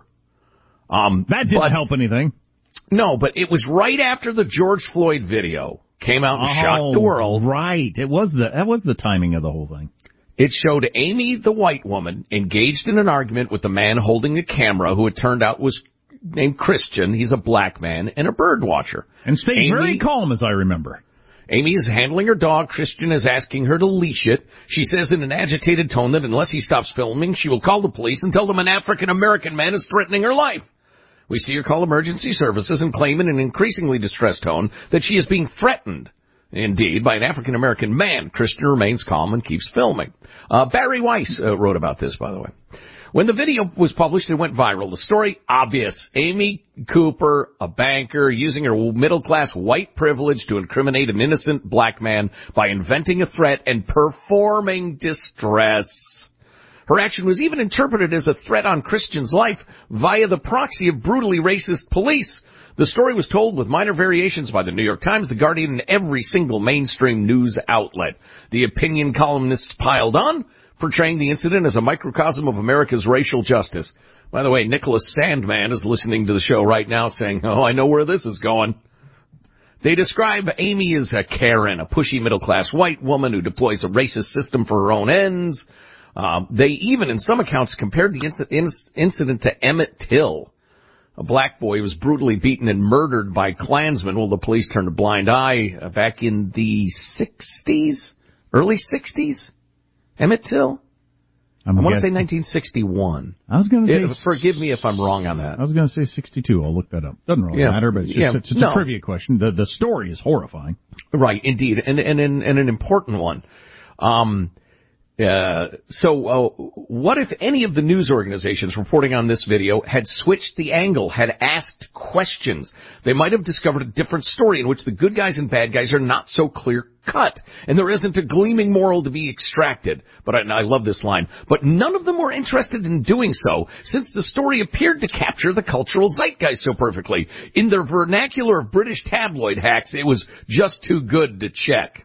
S4: Um,
S3: that didn't
S4: but,
S3: help anything.
S4: No, but it was right after the George Floyd video came out and
S3: oh,
S4: shocked the world.
S3: Right. It was the, that was the timing of the whole thing.
S4: It showed Amy, the white woman, engaged in an argument with the man holding the camera, who it turned out was named Christian. He's a black man and a bird watcher.
S3: And stayed
S4: Amy,
S3: very calm, as I remember.
S4: Amy is handling her dog. Christian is asking her to leash it. She says in an agitated tone that unless he stops filming, she will call the police and tell them an African-American man is threatening her life. We see her call emergency services and claim in an increasingly distressed tone that she is being threatened. Indeed, by an African-American man. Christian remains calm and keeps filming. Uh, Barry Weiss uh, wrote about this, by the way. When the video was published, it went viral. The story, obvious. Amy Cooper, a banker, using her middle-class white privilege to incriminate an innocent black man by inventing a threat and performing distress. Her action was even interpreted as a threat on Christian's life via the proxy of brutally racist police. The story was told with minor variations by the New York Times, The Guardian, and every single mainstream news outlet. The opinion columnists piled on, portraying the incident as a microcosm of America's racial justice. By the way, Nicholas Sandman is listening to the show right now saying, oh, I know where this is going. They describe Amy as a Karen, a pushy middle-class white woman who deploys a racist system for her own ends. Um, they even, in some accounts, compared the inc- inc- incident to Emmett Till, a black boy who was brutally beaten and murdered by Klansmen while the police turned a blind eye uh, back in the sixties, early sixties. Emmett Till?
S3: I'm
S4: I want to say nineteen sixty-one.
S3: I was going to say...
S4: Forgive me if I'm wrong on that.
S3: I was going to say sixty-two. I'll look that up. Doesn't really
S4: yeah.
S3: matter, but it's just
S4: yeah.
S3: it's, it's
S4: no.
S3: a trivia question. The the story is horrifying.
S4: Right, indeed, and, and, and, and an important one. Um... Uh, so, uh, what if any of the news organizations reporting on this video had switched the angle, had asked questions? They might have discovered a different story in which the good guys and bad guys are not so clear-cut, and there isn't a gleaming moral to be extracted. But I, I love this line. But none of them were interested in doing so, since the story appeared to capture the cultural zeitgeist so perfectly. In their vernacular of British tabloid hacks, it was just too good to check.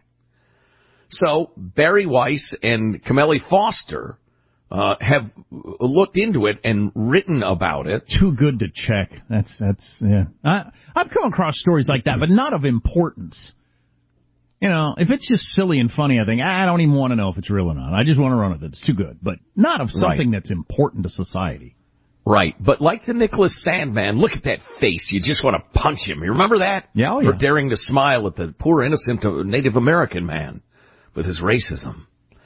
S4: So, Barry Weiss and Camellie Foster uh, have looked into it and written about it.
S3: Too good to check. That's, that's, yeah. I, I've come across stories like that, but not of importance. You know, if it's just silly and funny, I think, I don't even want to know if it's real or not. I just want to run with it. It's too good. But not of something right. that's important to society.
S4: Right. But like the Nicholas Sandman, look at that face. You just want to punch him. You remember that?
S3: Yeah, oh, yeah.
S4: For daring to smile at the poor innocent Native American man with his racism.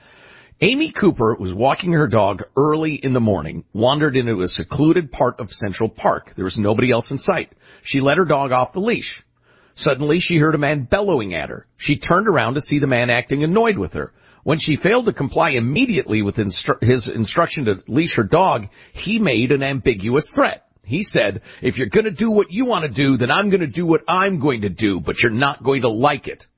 S4: Amy Cooper was walking her dog early in the morning, wandered into a secluded part of Central Park. There was nobody else in sight. She let her dog off the leash. Suddenly, she heard a man bellowing at her. She turned around to see the man acting annoyed with her. When she failed to comply immediately with instru- his instruction to leash her dog, he made an ambiguous threat. He said, if you're going to do what you want to do, then I'm going to do what I'm going to do, but you're not going to like it.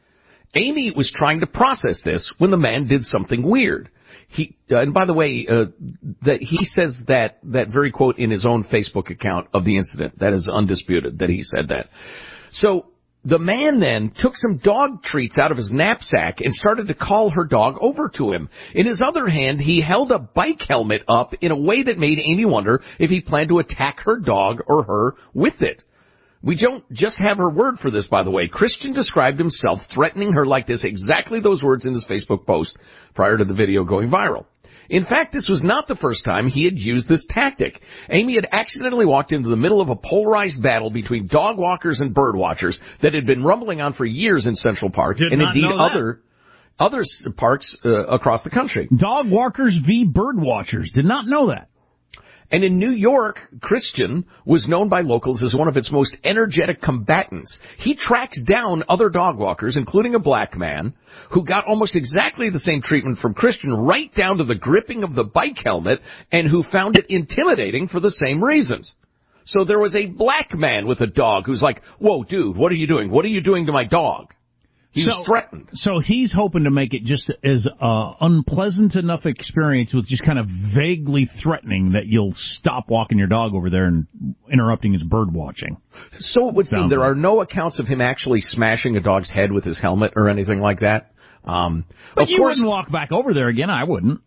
S4: Amy was trying to process this when the man did something weird. He, uh, and by the way, uh, that he says that, that very quote in his own Facebook account of the incident. That is undisputed that he said that. So, the man then took some dog treats out of his knapsack and started to call her dog over to him. In his other hand, he held a bike helmet up in a way that made Amy wonder if he planned to attack her dog or her with it. We don't just have her word for this, by the way. Christian described himself threatening her like this, exactly those words in his Facebook post prior to the video going viral. In fact, this was not the first time he had used this tactic. Amy had accidentally walked into the middle of a polarized battle between dog walkers and bird watchers that had been rumbling on for years in Central Park
S3: Did
S4: and
S3: not
S4: indeed
S3: know that.
S4: other other parks uh, across the country.
S3: Dog walkers v. bird watchers. Did not know that.
S4: And in New York, Christian was known by locals as one of its most energetic combatants. He tracks down other dog walkers, including a black man, who got almost exactly the same treatment from Christian, right down to the gripping of the bike helmet, and who found it intimidating for the same reasons. So there was a black man with a dog who's like, whoa, dude, what are you doing? What are you doing to my dog? He
S3: so,
S4: was threatened.
S3: So he's hoping to make it just as uh, unpleasant enough experience with just kind of vaguely threatening that you'll stop walking your dog over there and interrupting his bird watching.
S4: So it would seem there
S3: like.
S4: are no accounts of him actually smashing a dog's head with his helmet or anything like that. Um,
S3: but
S4: of
S3: you
S4: course,
S3: wouldn't walk back over there again. I wouldn't.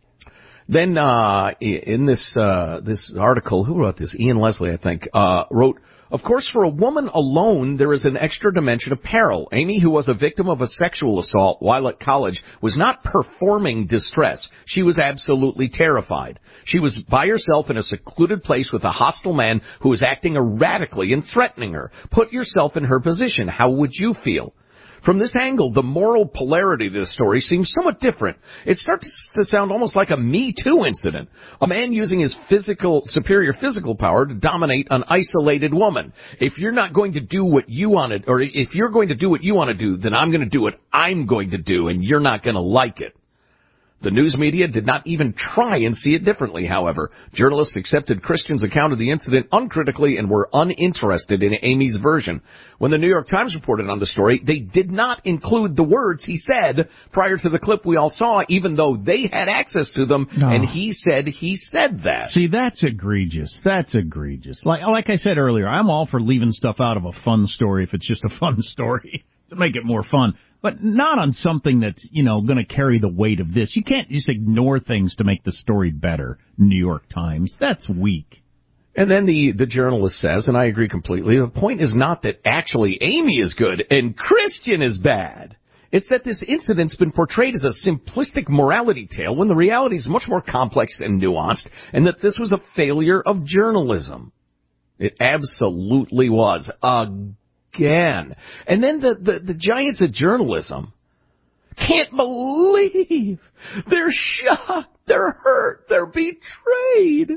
S4: Then uh, in this uh, this article, who wrote this? Ian Leslie, I think, uh, wrote, of course, for a woman alone, there is an extra dimension of peril. Amy, who was a victim of a sexual assault while at college, was not performing distress. She was absolutely terrified. She was by herself in a secluded place with a hostile man who was acting erratically and threatening her. Put yourself in her position. How would you feel? From this angle, the moral polarity of this story seems somewhat different. It starts to sound almost like a Me Too incident. A man using his physical, superior physical power to dominate an isolated woman. If you're not going to do what you want to, or if you're going to do what you want to do, then I'm going to do what I'm going to do, and you're not going to like it. The news media did not even try and see it differently, however. Journalists accepted Christian's account of the incident uncritically and were uninterested in Amy's version. When the New York Times reported on the story, they did not include the words he said prior to the clip we all saw, even though they had access to them, no. and he said he said that.
S3: See, that's egregious. That's egregious. Like, like I said earlier, I'm all for leaving stuff out of a fun story if it's just a fun story to make it more fun. But not on something that's, you know, going to carry the weight of this. You can't just ignore things to make the story better, New York Times. That's weak.
S4: And then the, the journalist says, and I agree completely, the point is not that actually Amy is good and Christian is bad. It's that this incident's been portrayed as a simplistic morality tale when the reality is much more complex and nuanced, and that this was a failure of journalism. It absolutely was. Again. Again. And then the, the, the giants of journalism can't believe, they're shocked, they're hurt, they're betrayed.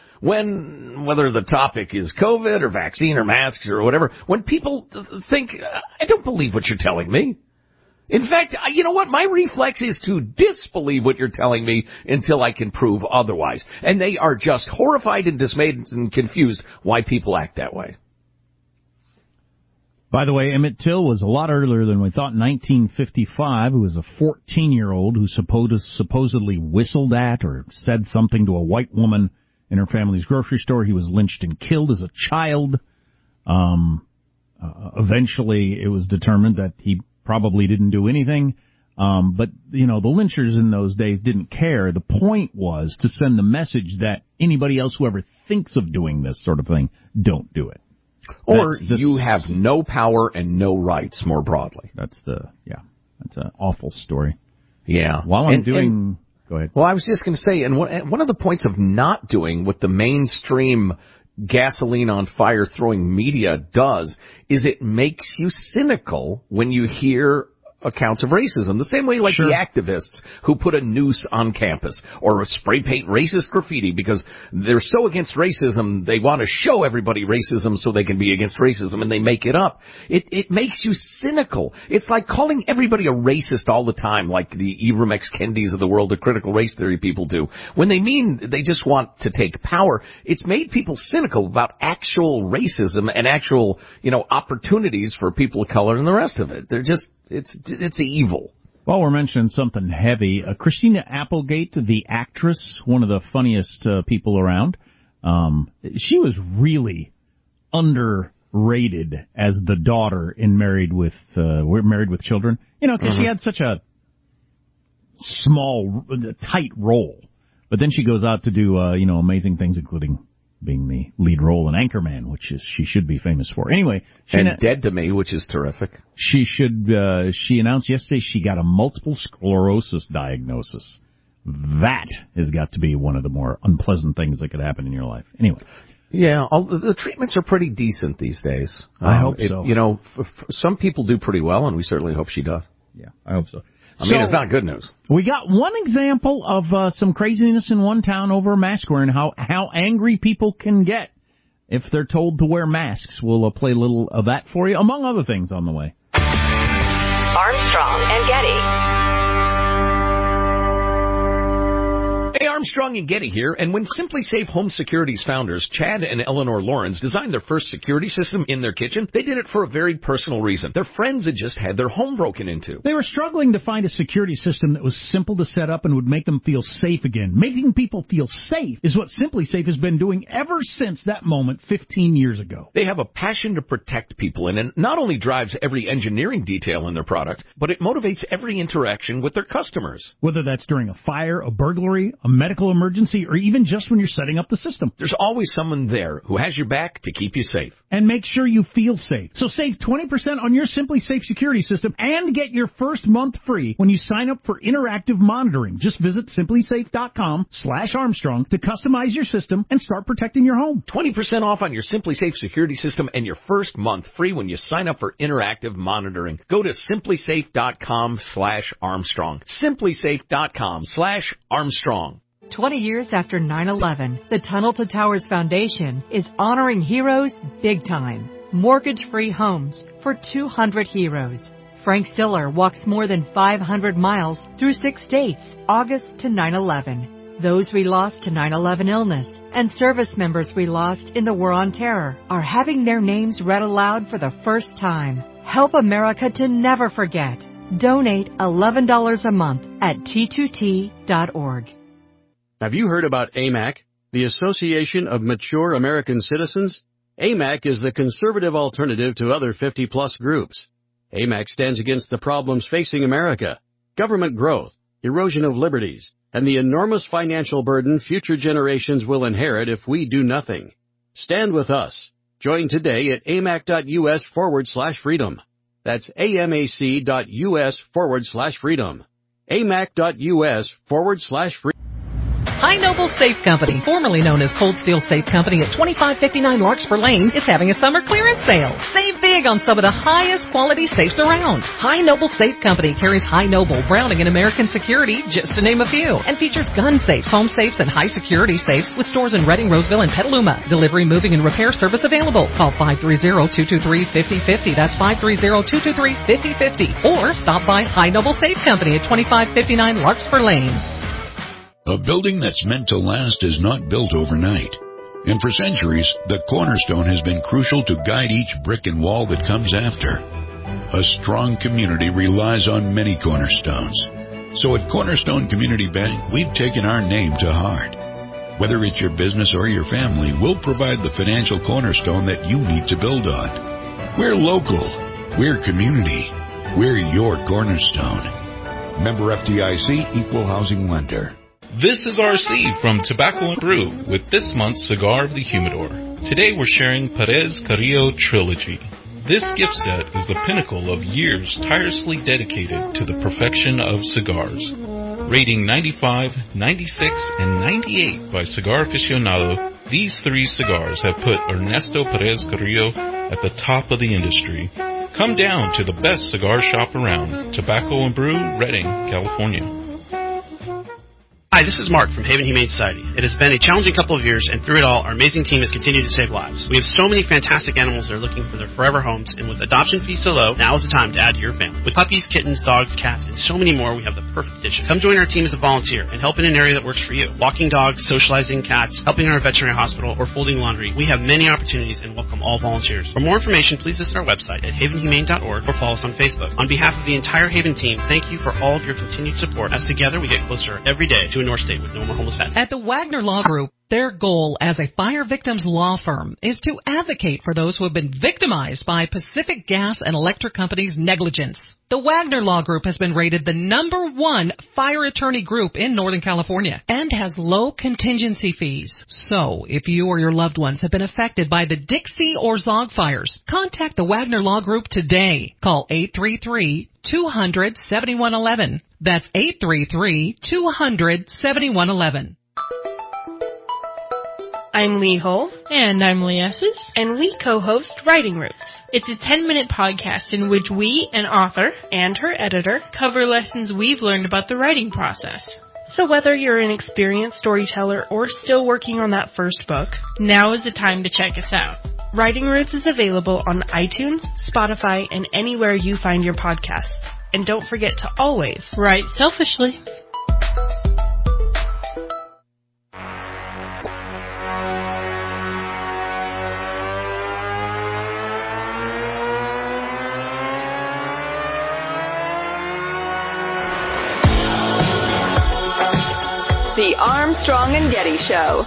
S4: When, whether the topic is COVID or vaccine or masks or whatever, when people think, I don't believe what you're telling me. In fact, you know what? My reflex is to disbelieve what you're telling me until I can prove otherwise. And they are just horrified and dismayed and confused why people act that way.
S3: By the way, Emmett Till was a lot earlier than we thought. nineteen fifty-five, who was a fourteen-year-old who supposed, supposedly whistled at or said something to a white woman in her family's grocery store. He was lynched and killed as a child. Um, uh, eventually, it was determined that he probably didn't do anything. Um, but, you know, the lynchers in those days didn't care. The point was to send the message that anybody else who ever thinks of doing this sort of thing, don't do it.
S4: Or you have no power and no rights, more broadly.
S3: That's the, yeah, that's an awful story.
S4: Yeah.
S3: While I'm
S4: and,
S3: doing,
S4: and,
S3: go ahead.
S4: Well, I was just going to say, and one, one of the points of not doing what the mainstream gasoline on fire throwing media does is it makes you cynical when you hear accounts of racism. The same way like
S3: Sure.
S4: the activists who put a noose on campus or spray paint racist graffiti because they're so against racism, they want to show everybody racism so they can be against racism, and they make it up. It, it makes you cynical. It's like calling everybody a racist all the time, like the Ibram X. Kendis of the world, the critical race theory people do. When they mean they just want to take power, it's made people cynical about actual racism and actual, you know, opportunities for people of color and the rest of it. They're just, it's, it's evil.
S3: Well, we're mentioning something heavy. Uh, Christina Applegate, the actress, one of the funniest uh, people around, um, she was really underrated as the daughter in Married with uh, We're Married with Children. You know, because mm-hmm. she had such a small, tight role. But then she goes out to do, uh, you know, amazing things, including being the lead role in Anchorman, which is she should be famous for. Anyway, she
S4: and
S3: na-
S4: Dead to Me, which is terrific.
S3: She should. Uh, she announced yesterday she got a multiple sclerosis diagnosis. That has got to be one of the more unpleasant things that could happen in your life. Anyway.
S4: Yeah, all, the treatments are pretty decent these days.
S3: I
S4: um,
S3: hope
S4: it,
S3: so.
S4: You know, f- f- some people do pretty well, and we certainly hope she does.
S3: Yeah, I hope so.
S4: I mean,
S3: so,
S4: it's not good news.
S3: We got one example of uh, some craziness in one town over a mask wearing, how how angry people can get if they're told to wear masks. We'll uh, play a little of that for you, among other things on the way.
S2: Armstrong and Getty.
S4: Hey, Armstrong and Getty here, and when Simply Safe Home Security's founders, Chad and Eleanor Lawrence, designed their first security system in their kitchen, they did it for a very personal reason. Their friends had just had their home broken into.
S3: They were struggling to find a security system that was simple to set up and would make them feel safe again. Making people feel safe is what Simply Safe has been doing ever since that moment fifteen years ago.
S4: They have a passion to protect people, and it not only drives every engineering detail in their product, but it motivates every interaction with their customers.
S3: Whether that's during a fire, a burglary, a medical emergency, or even just when you're setting up the system.
S4: There's always someone there who has your back to keep you safe.
S3: And make sure you feel safe. So save twenty percent on your Simply Safe security system and get your first month free when you sign up for interactive monitoring. Just visit simplysafe.com slash Armstrong to customize your system and start protecting your home.
S4: twenty percent off on your Simply Safe security system and your first month free when you sign up for interactive monitoring. Go to simplysafe.com slash Armstrong. simplysafe.com slash Armstrong.
S6: twenty years after nine eleven, the Tunnel to Towers Foundation is honoring heroes big time. Mortgage-free homes for two hundred heroes. Frank Siller walks more than five hundred miles through six states, August to nine eleven. Those we lost to nine eleven illness and service members we lost in the War on Terror are having their names read aloud for the first time. Help America to never forget. Donate eleven dollars a month at T two T dot org.
S7: Have you heard about A M A C, the Association of Mature American Citizens? A M A C is the conservative alternative to other fifty-plus groups. A M A C stands against the problems facing America: government growth, erosion of liberties, and the enormous financial burden future generations will inherit if we do nothing. Stand with us. Join today at amac.us forward slash freedom. That's amac.us forward slash freedom. amac.us forward slash freedom.
S11: High Noble Safe Company, formerly known as Cold Steel Safe Company at twenty-five fifty-nine Larkspur Lane, is having a summer clearance sale. Save big on some of the highest quality safes around. High Noble Safe Company carries High Noble, Browning, and American Security, just to name a few, and features gun safes, home safes, and high security safes with stores in Reading, Roseville, and Petaluma. Delivery, moving, and repair service available. Call five three zero, two two three, five zero five zero. That's five three zero, two two three, five zero five zero. Or stop by High Noble Safe Company at twenty-five fifty-nine Larkspur Lane.
S8: A building that's meant to last is not built overnight. And for centuries, the cornerstone has been crucial to guide each brick and wall that comes after. A strong community relies on many cornerstones. So at Cornerstone Community Bank, we've taken our name to heart. Whether it's your business or your family, we'll provide the financial cornerstone that you need to build on. We're local. We're community. We're your cornerstone. Member F D I C, Equal Housing Lender.
S14: This is R C from Tobacco and Brew with this month's Cigar of the Humidor. Today we're sharing Perez Carrillo Trilogy. This gift set is the pinnacle of years tirelessly dedicated to the perfection of cigars. Rating ninety-five, ninety-six, and ninety-eight by Cigar Aficionado, these three cigars have put Ernesto Perez Carrillo at the top of the industry. Come down to the best cigar shop around, Tobacco and Brew, Redding, California.
S9: Hi, this is Mark from Haven Humane Society. It has been a challenging couple of years, and through it all, our amazing team has continued to save lives. We have so many fantastic animals that are looking for their forever homes, and with adoption fees so low, now is the time to add to your family. With puppies, kittens, dogs, cats, and so many more, we have the perfect addition. Come join our team as a volunteer and help in an area that works for you. Walking dogs, socializing cats, helping in our veterinary hospital, or folding laundry. We have many opportunities and welcome all volunteers. For more information, please visit our website at haven humane dot org or follow us on Facebook. On behalf of the entire Haven team, thank you for all of your continued support, as together we get closer every day to a North State with no more homeless pets.
S11: At the Wagner Law Group, their goal as a fire victims law firm is to advocate for those who have been victimized by Pacific Gas and Electric Company's negligence. The Wagner Law Group has been rated the number one fire attorney group in Northern California and has low contingency fees. So, if you or your loved ones have been affected by the Dixie or Zog fires, contact the Wagner Law Group today. Call eight three three, two hundred, seventy-one eleven. That's eight three three, two hundred, seventy-one eleven.
S10: I'm Lee Hull.
S12: And I'm Lee Esses.
S10: And we co-host Writing Roots.
S12: It's a ten-minute podcast in which we, an author,
S10: and her editor,
S12: cover lessons we've learned about the writing process.
S10: So whether you're an experienced storyteller or still working on that first book,
S12: now is the time to check us out.
S10: Writing Roots is available on iTunes, Spotify, and anywhere you find your podcasts. And don't forget to always
S12: write selfishly.
S2: The Armstrong and Getty Show.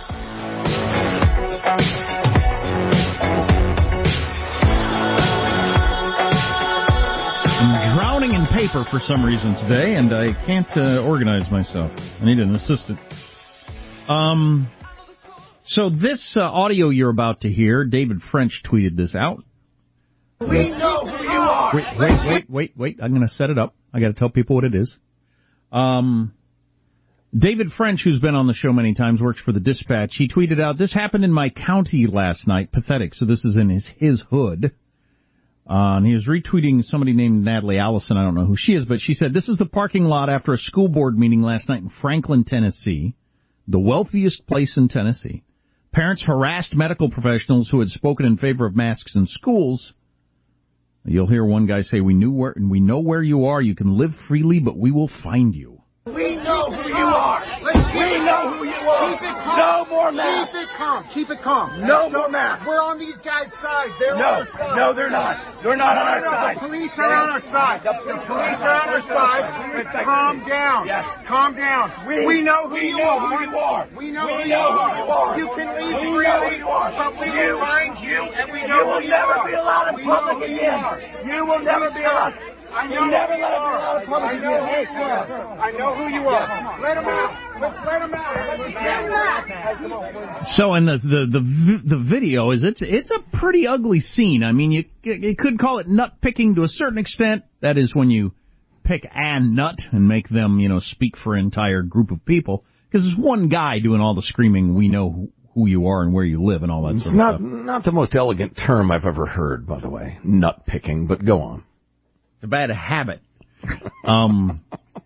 S3: I'm drowning in paper for some reason today, and I can't uh, organize myself. I need an assistant. Um, so this uh, audio you're about to hear, David French tweeted this out.
S15: We know who you are.
S3: Wait, wait, wait, wait, wait. I'm going to set it up. I got to tell people what it is. Um... David French, who's been on the show many times, works for the Dispatch. He tweeted out, "This happened in my county last night. Pathetic." So this is in his, his hood. Uh, and he was retweeting somebody named Natalie Allison. I don't know who she is, but she said, "This is the parking lot after a school board meeting last night in Franklin, Tennessee, the wealthiest place in Tennessee. Parents harassed medical professionals who had spoken in favor of masks in schools. You'll hear one guy say, we knew where, we know where you are. You can live freely, but we will find you."
S15: We know who you are. We know who you are. Keep it calm. No more masks. Keep it calm. Keep it calm. No more masks. We're on these guys' side. They're no. on our side. No, they're not. They're not no, on our no, side. The police are on our side. The police are on our side. Let's calm down. Yes. Calm down. We, we know who we you know are. Who you are. We know, we who, know you who you are. You can leave we freely, you are. but we you, will find you, and we you know will who you never are. be allowed in we public know who again. You, you will never be allowed. I know we never who you let him are. out of public I know again. who you are. I know who you are. Let him out. Let's let him out. Let's get him out.
S3: So, and the the the the video is it's it's a pretty ugly scene. I mean, you you could call it nut picking to a certain extent. That is when you pick a nut and make them, you know, speak for an entire group of people. Because there's one guy doing all the screaming. We know who, who you are and where you live and all that.
S4: It's
S3: sort
S4: not
S3: of stuff.
S4: not the most elegant term I've ever heard, by the way. Nut picking, but go on.
S3: It's a bad habit. Um,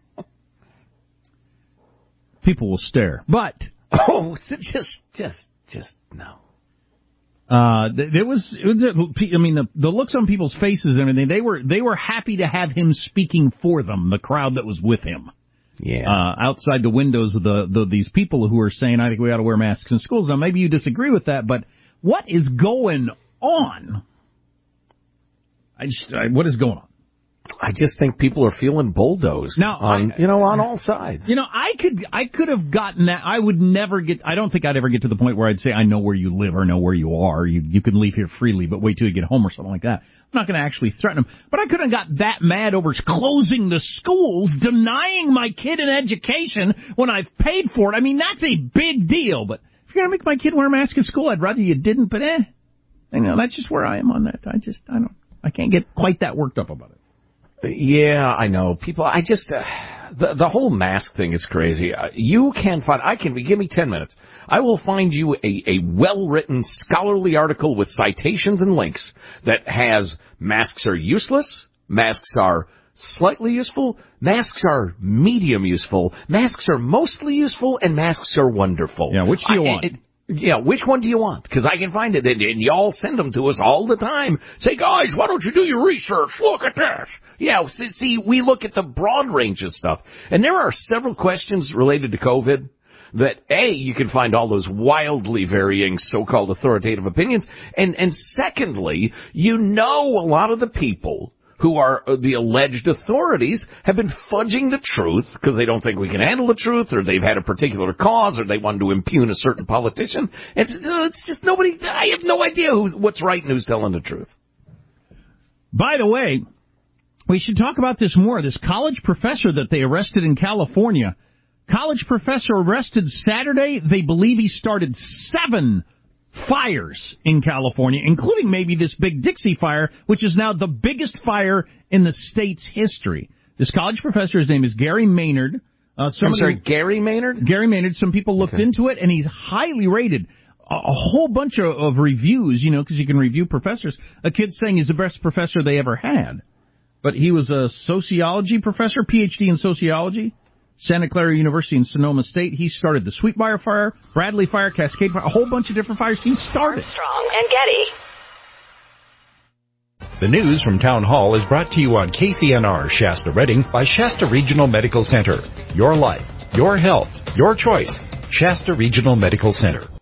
S3: people will stare, but
S4: oh, just, just, just no.
S3: Uh, there was, it was, I mean, the the looks on people's faces and everything. They were they were happy to have him speaking for them. The crowd that was with him.
S4: Yeah.
S3: Uh, outside the windows of the, the these people who are saying, I think we ought to wear masks in schools. Now, maybe you disagree with that, but what is going on? I just, I, what is going on?
S4: I just think people are feeling bulldozed.
S3: Now,
S4: on,
S3: I,
S4: you know, on all sides.
S3: You know, I could, I could have gotten that. I would never get. I don't think I'd ever get to the point where I'd say I know where you live or know where you are. You, you can leave here freely, but wait till you get home or something like that. I'm not going to actually threaten him. But I couldn't have got that mad over closing the schools, denying my kid an education when I've paid for it. I mean, that's a big deal. But if you're going to make my kid wear a mask in school, I'd rather you didn't. But eh, you know, that's just where I am on that. I just, I don't, I can't get quite that worked up about it.
S4: Yeah, I know. People, I just, uh, The, the whole mask thing is crazy. Uh, you can find, I can, give me ten minutes. I will find you a, a well-written scholarly article with citations and links that has masks are useless, masks are slightly useful, masks are medium useful, masks are mostly useful, and masks are wonderful.
S3: Yeah, which do you
S4: I,
S3: want?
S4: It, Yeah, which one do you want? Because I can find it, and, and y'all send them to us all the time. Say, guys, why don't you do your research? Look at this. Yeah, see, we look at the broad range of stuff. And there are several questions related to COVID that, A, you can find all those wildly varying so-called authoritative opinions, and, and secondly, you know a lot of the people who are the alleged authorities have been fudging the truth because they don't think we can handle the truth, or they've had a particular cause, or they wanted to impugn a certain politician. It's, it's just nobody, I have no idea who's, what's right and who's telling the truth.
S3: By the way, we should talk about this more. This college professor that they arrested in California. College professor arrested Saturday. They believe he started seven fires in California, including maybe this big Dixie fire, which is now the biggest fire in the state's history. This college professor, his name is Gary Maynard. Uh,
S4: I'm sorry, Gary Maynard?
S3: Gary Maynard. Some people looked okay. into it, and he's highly rated. A, a whole bunch of, of reviews, you know, because you can review professors. A kid saying he's the best professor they ever had. But he was a sociology professor, P H D in sociology. Santa Clara University in Sonoma State. He started the Sweetbriar Fire, Bradley Fire, Cascade Fire, a whole bunch of different fires he started.
S2: Armstrong and Getty.
S1: The news from Town Hall is brought to you on K C N R Shasta Redding by Shasta Regional Medical Center. Your life, your health, your choice. Shasta Regional Medical Center.